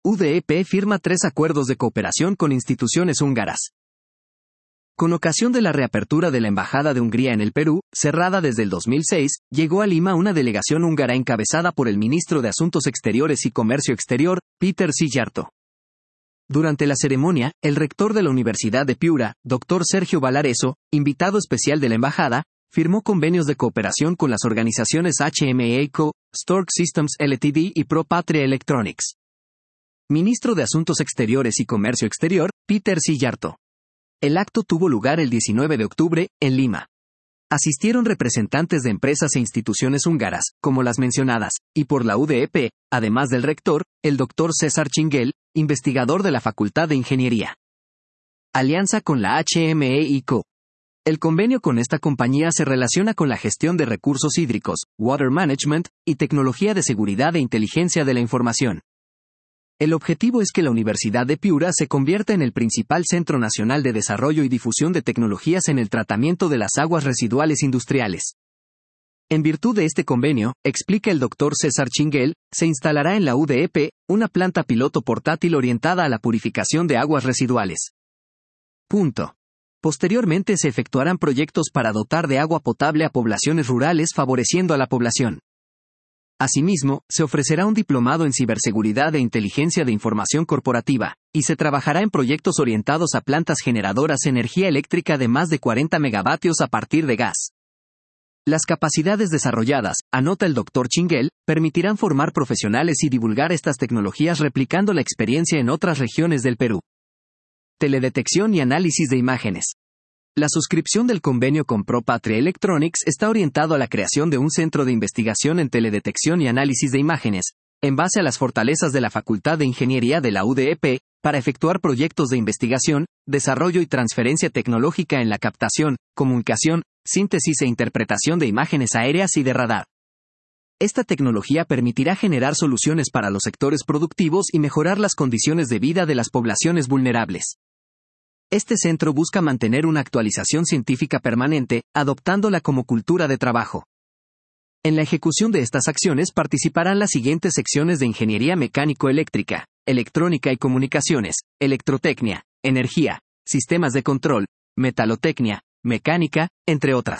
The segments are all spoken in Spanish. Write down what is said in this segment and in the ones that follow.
UDEP firma 3 acuerdos de cooperación con instituciones húngaras. Con ocasión de la reapertura de la Embajada de Hungría en el Perú, cerrada desde el 2006, llegó a Lima una delegación húngara encabezada por el ministro de Asuntos Exteriores y Comercio Exterior, Péter Szijjártó. Durante la ceremonia, el rector de la Universidad de Piura, Dr. Sergio Valareso, invitado especial de la embajada, firmó convenios de cooperación con las organizaciones HME Co., Stork Systems Ltd. Y Pro Patria Electronics. Ministro de Asuntos Exteriores y Comercio Exterior, Péter Szijjártó. El acto tuvo lugar el 19 de octubre, en Lima. Asistieron representantes de empresas e instituciones húngaras, como las mencionadas, y por la UDEP, además del rector, el Dr. César Chinguel, investigador de la Facultad de Ingeniería. Alianza con la HME Co. El convenio con esta compañía se relaciona con la gestión de recursos hídricos, water management, y tecnología de seguridad e inteligencia de la información. El objetivo es que la Universidad de Piura se convierta en el principal centro nacional de desarrollo y difusión de tecnologías en el tratamiento de las aguas residuales industriales. En virtud de este convenio, explica el Dr. César Chinguel, se instalará en la UDEP una planta piloto portátil orientada a la purificación de aguas residuales. Posteriormente se efectuarán proyectos para dotar de agua potable a poblaciones rurales favoreciendo a la población. Asimismo, se ofrecerá un diplomado en ciberseguridad e inteligencia de información corporativa, y se trabajará en proyectos orientados a plantas generadoras de energía eléctrica de más de 40 megavatios a partir de gas. Las capacidades desarrolladas, anota el Dr. Chinguel, permitirán formar profesionales y divulgar estas tecnologías replicando la experiencia en otras regiones del Perú. Teledetección y análisis de imágenes. La suscripción del convenio con Pro Patria Electronics está orientado a la creación de un centro de investigación en teledetección y análisis de imágenes, en base a las fortalezas de la Facultad de Ingeniería de la UDEP, para efectuar proyectos de investigación, desarrollo y transferencia tecnológica en la captación, comunicación, síntesis e interpretación de imágenes aéreas y de radar. Esta tecnología permitirá generar soluciones para los sectores productivos y mejorar las condiciones de vida de las poblaciones vulnerables. Este centro busca mantener una actualización científica permanente, adoptándola como cultura de trabajo. En la ejecución de estas acciones participarán las siguientes secciones de ingeniería mecánico-eléctrica, electrónica y comunicaciones, electrotecnia, energía, sistemas de control, metalotecnia, mecánica, entre otras.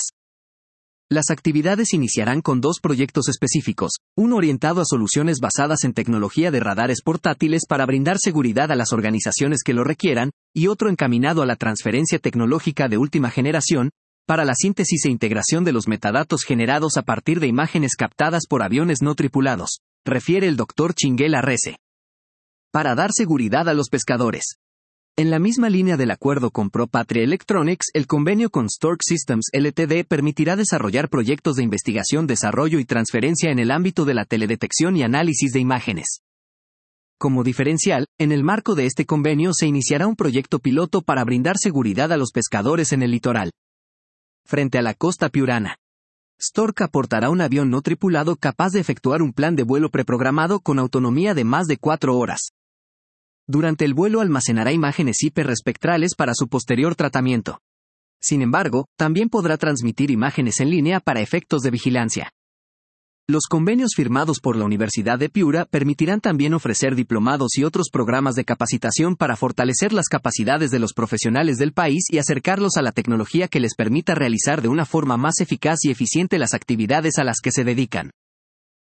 Las actividades iniciarán con 2 proyectos específicos, uno orientado a soluciones basadas en tecnología de radares portátiles para brindar seguridad a las organizaciones que lo requieran, y otro encaminado a la transferencia tecnológica de última generación, para la síntesis e integración de los metadatos generados a partir de imágenes captadas por aviones no tripulados, refiere el Dr. Chinguel Arrese. Para dar seguridad a los pescadores. En la misma línea del acuerdo con Pro Patria Electronics, el convenio con Stork Systems Ltd. Permitirá desarrollar proyectos de investigación, desarrollo y transferencia en el ámbito de la teledetección y análisis de imágenes. Como diferencial, en el marco de este convenio se iniciará un proyecto piloto para brindar seguridad a los pescadores en el litoral. Frente a la costa piurana. Stork aportará un avión no tripulado capaz de efectuar un plan de vuelo preprogramado con autonomía de más de 4 horas. Durante el vuelo almacenará imágenes hiperespectrales para su posterior tratamiento. Sin embargo, también podrá transmitir imágenes en línea para efectos de vigilancia. Los convenios firmados por la Universidad de Piura permitirán también ofrecer diplomados y otros programas de capacitación para fortalecer las capacidades de los profesionales del país y acercarlos a la tecnología que les permita realizar de una forma más eficaz y eficiente las actividades a las que se dedican.